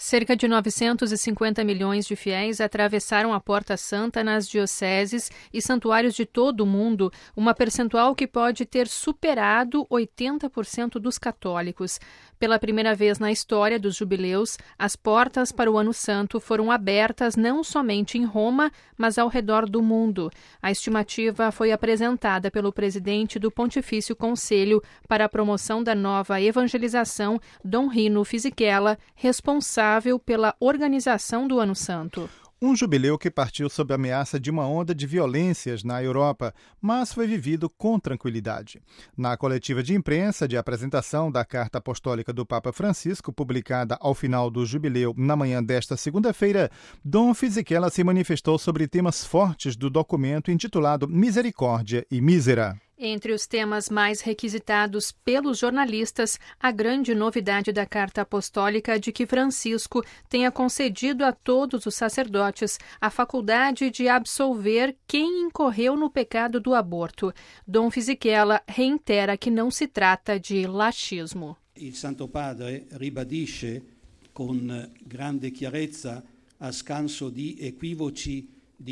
Cerca de 950 milhões de fiéis atravessaram a Porta Santa nas dioceses e santuários de todo o mundo, uma percentual que pode ter superado 80% dos católicos. Pela primeira vez na história dos jubileus, as portas para o Ano Santo foram abertas não somente em Roma, mas ao redor do mundo. A estimativa foi apresentada pelo presidente do Pontifício Conselho para a Promoção da Nova Evangelização, Dom Rino Fisichella, responsável pela organização do Ano Santo. Um jubileu que partiu sob a ameaça de uma onda de violências na Europa, mas foi vivido com tranquilidade. Na coletiva de imprensa de apresentação da Carta Apostólica do Papa Francisco, publicada ao final do jubileu na manhã desta segunda-feira, Dom Fisichella se manifestou sobre temas fortes do documento intitulado Misericórdia e Mísera. Entre os temas mais requisitados pelos jornalistas, a grande novidade da Carta Apostólica de que Francisco tenha concedido a todos os sacerdotes a faculdade de absolver quem incorreu no pecado do aborto. Dom Fisichella reitera que não se trata de laxismo. Il Santo Padre ribadisce con grande chiarezza a scanso di equivoci.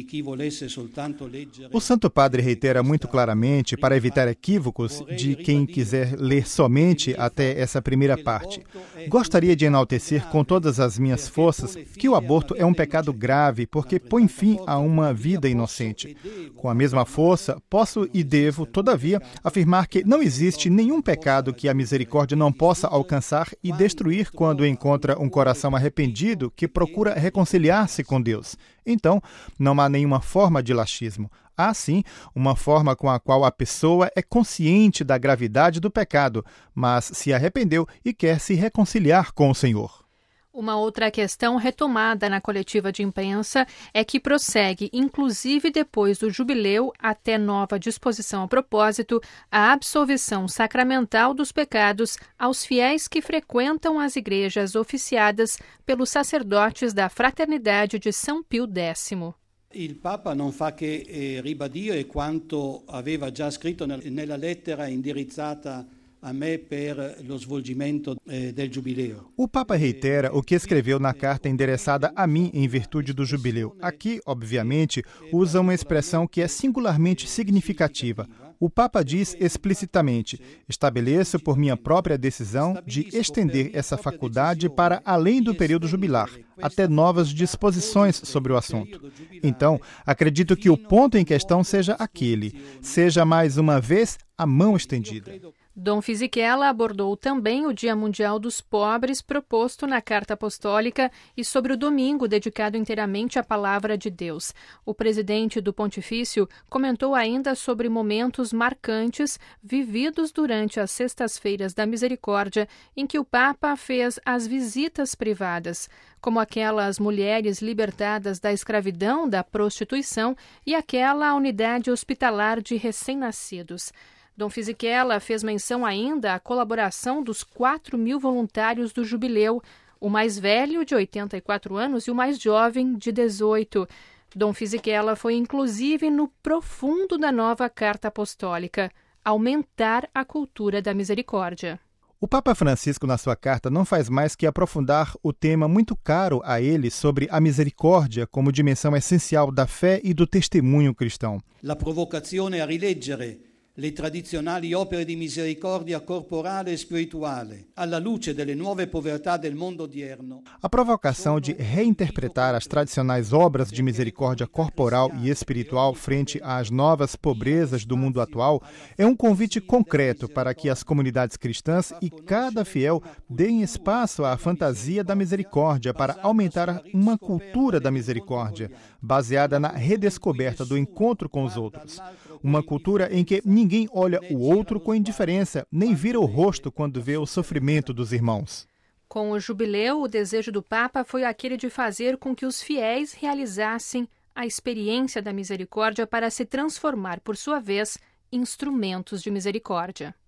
O Santo Padre reitera muito claramente, para evitar equívocos de quem quiser ler somente até essa primeira parte. Gostaria de enaltecer com todas as minhas forças que o aborto é um pecado grave porque põe fim a uma vida inocente. Com a mesma força, posso e devo, todavia, afirmar que não existe nenhum pecado que a misericórdia não possa alcançar e destruir quando encontra um coração arrependido que procura reconciliar-se com Deus. Então, não há nenhuma forma de laxismo. Há, sim, uma forma com a qual a pessoa é consciente da gravidade do pecado, mas se arrependeu e quer se reconciliar com o Senhor. Uma outra questão retomada na coletiva de imprensa é que prossegue, inclusive depois do jubileu, até nova disposição a propósito, a absolvição sacramental dos pecados aos fiéis que frequentam as igrejas oficiadas pelos sacerdotes da Fraternidade de São Pio X. Il Papa non fa che ribadire quanto aveva già scritto nella lettera indirizzata a me per lo svolgimento del giubileo. O Papa reitera o que escreveu na carta endereçada a mim em virtude do jubileu. Aqui, obviamente, usa uma expressão que é singularmente significativa. O Papa diz explicitamente: estabeleço por minha própria decisão de estender essa faculdade para além do período jubilar, até novas disposições sobre o assunto. Então, acredito que o ponto em questão seja aquele, seja mais uma vez a mão estendida. Dom Fisichella abordou também o Dia Mundial dos Pobres proposto na Carta Apostólica e sobre o domingo dedicado inteiramente à Palavra de Deus. O presidente do Pontifício comentou ainda sobre momentos marcantes vividos durante as Sextas-feiras da Misericórdia, em que o Papa fez as visitas privadas, como aquelas mulheres libertadas da escravidão, da prostituição e aquela unidade hospitalar de recém-nascidos. Dom Fisichella fez menção ainda à colaboração dos 4.000 voluntários do jubileu, o mais velho, de 84 anos, e o mais jovem, de 18. Dom Fisichella foi inclusive no profundo da nova Carta Apostólica, aumentar a cultura da misericórdia. O Papa Francisco, na sua carta, não faz mais que aprofundar o tema muito caro a ele sobre a misericórdia como dimensão essencial da fé e do testemunho cristão. La provocazione a rileggere le tradizionali opere di misericordia corporale e spirituale, alla luce delle nuove povertà del mondo odierno. A provocação de reinterpretar as tradicionais obras de misericórdia corporal e espiritual frente às novas pobrezas do mundo atual é um convite concreto para que as comunidades cristãs e cada fiel deem espaço à fantasia da misericórdia para aumentar uma cultura da misericórdia, baseada na redescoberta do encontro com os outros. Uma cultura em que ninguém olha o outro com indiferença, nem vira o rosto quando vê o sofrimento dos irmãos. Com o jubileu, o desejo do Papa foi aquele de fazer com que os fiéis realizassem a experiência da misericórdia para se transformar, por sua vez, em instrumentos de misericórdia.